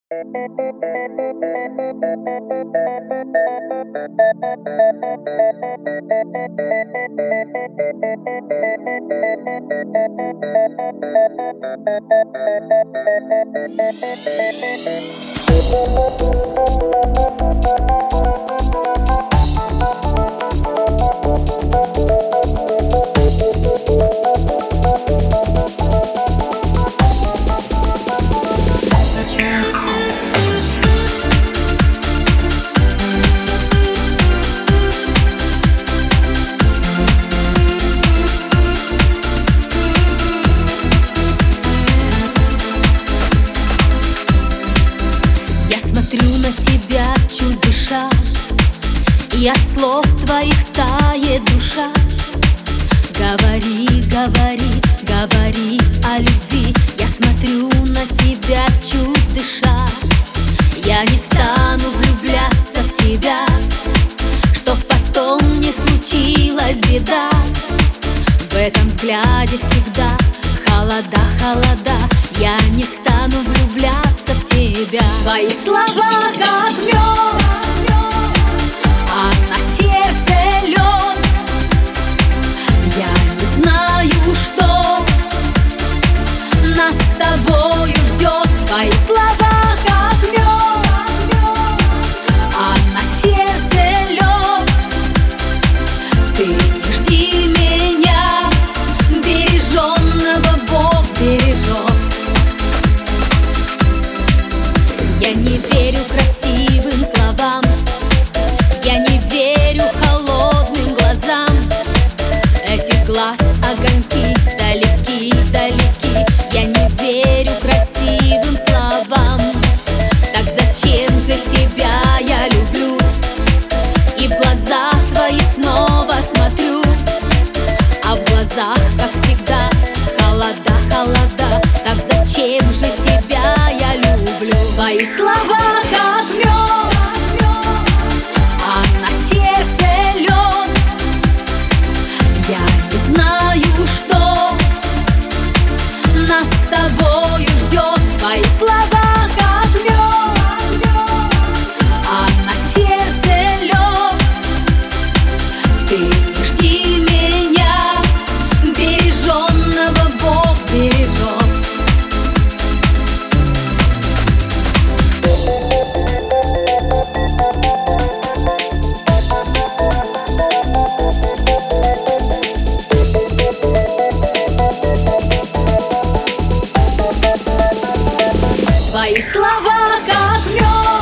Смотрю на тебя, чуть дыша, и от слов твоих тает душа. Говори, говори, говори о любви. Я смотрю на тебя, чуть дыша. Я не стану влюбляться в тебя, чтоб потом не случилась беда. В этом взгляде всегда холода, холода. Я не стану влюбляться в тебя. Твои слова как мед, а на сердце лед. Я не знаю, что нас с тобою ждет. Твои слова как мед, а на сердце лед. Ты не жди меня, береженного Бог бережет. Я не верю красивым словам, я не верю холодным глазам. Этих глаз огоньки далеки, далеки. Я не верю красивым словам. Так зачем же тебя я люблю? И в глаза твои снова смотрю, а в глазах, как всегда, холода, холода. Так зачем же тебя я люблю? Твои слова как мед, а на сердце лед. Я не знаю, что нас с тобою ждет. Твои слова как мед, а на сердце лед. Ты не жди меня, береженного Бог бережет. Твои слова как мед.